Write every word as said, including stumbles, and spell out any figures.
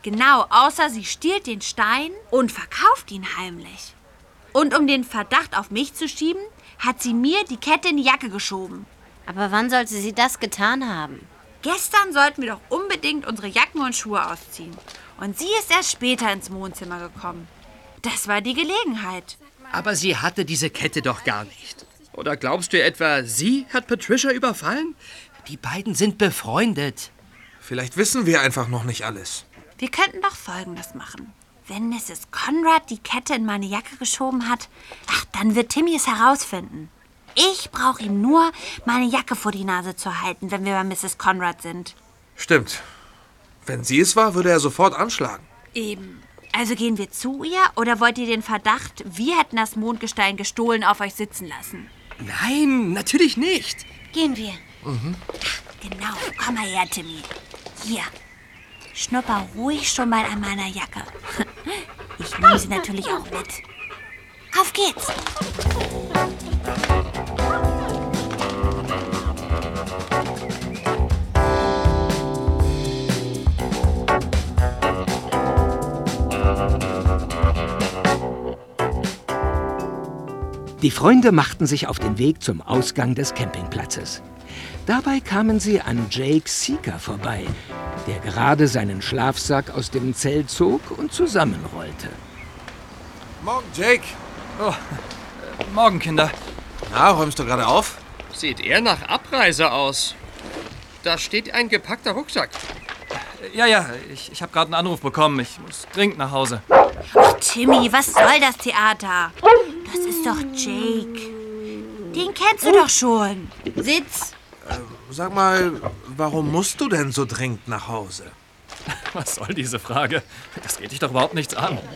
Genau, außer sie stiehlt den Stein und verkauft ihn heimlich. Und um den Verdacht auf mich zu schieben, hat sie mir die Kette in die Jacke geschoben. Aber wann sollte sie das getan haben? Gestern sollten wir doch unbedingt unsere Jacken und Schuhe ausziehen. Und sie ist erst später ins Wohnzimmer gekommen. Das war die Gelegenheit. Aber sie hatte diese Kette doch gar nicht. Oder glaubst du etwa, sie hat Patricia überfallen? Die beiden sind befreundet. Vielleicht wissen wir einfach noch nicht alles. Wir könnten doch Folgendes machen. Wenn Misses Conrad die Kette in meine Jacke geschoben hat, ach, dann wird Timmy es herausfinden. Ich brauche ihm nur meine Jacke vor die Nase zu halten, wenn wir bei Misses Conrad sind. Stimmt. Wenn sie es war, würde er sofort anschlagen. Eben. Also gehen wir zu ihr oder wollt ihr den Verdacht, wir hätten das Mondgestein gestohlen, auf euch sitzen lassen? Nein, natürlich nicht. Gehen wir. Mhm. Genau, komm mal her, Timmy. Hier. Schnupper ruhig schon mal an meiner Jacke. Ich nehme sie natürlich auch mit. Auf geht's! Die Freunde machten sich auf den Weg zum Ausgang des Campingplatzes. Dabei kamen sie an Jake Seeker vorbei, der gerade seinen Schlafsack aus dem Zelt zog und zusammenrollte. Morgen, Jake. Oh, äh, morgen, Kinder. Na, räumst du gerade auf? Sieht eher nach Abreise aus. Da steht ein gepackter Rucksack. Ja, ja, ich, ich habe gerade einen Anruf bekommen. Ich muss dringend nach Hause. Ach, Timmy, was soll das Theater? Das ist doch Jake. Den kennst du doch schon. Sitz. Äh, sag mal, warum musst du denn so dringend nach Hause? Was soll diese Frage? Das geht dich doch überhaupt nichts an.